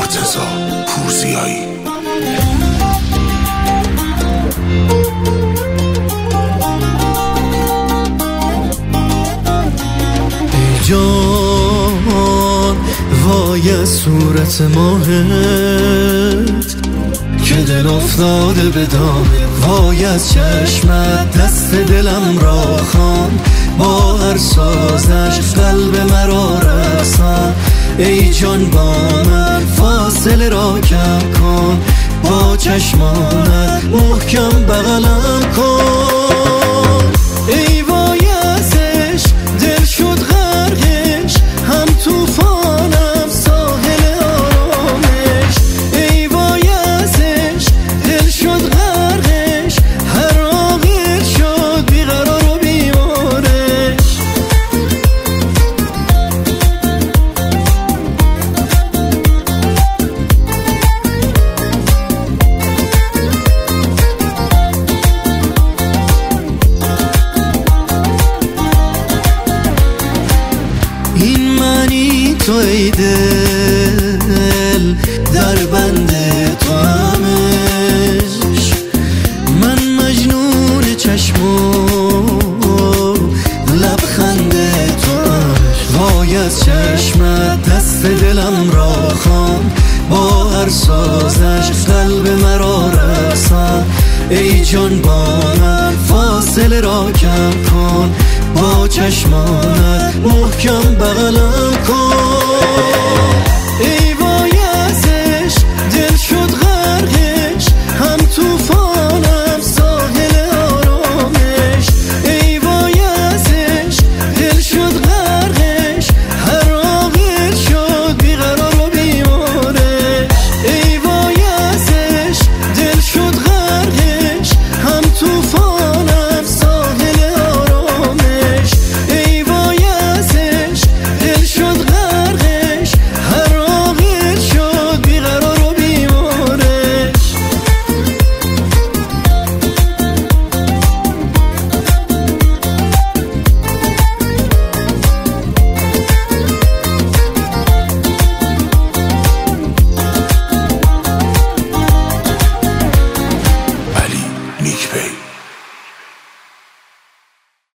مرتضی پورزیایی. ای جان وای از صورت ماهت که دل افتاده به دامه، وای از چشمت دست دلم را خان، با هر سازش قلب مرا رقصان. ای جان با من فاصله را کم کن، با چشمانت محکم بغلم کن. ای وای ازش دل شد غرقش، هم توفانم ساحل آرامش. ای وای ازش دل شد غرقش، هر عاقل شد بیقرار و بیمارش. این منی تو ای دل در بند تو همش، من مجنون چشم و لبخند تو همش. وای از چشمت دست دلم را خان، با هر سازش قلب مرا رقصان. ای جان با من فاصله را کم کن، با چشمانت محکم بغلم کن.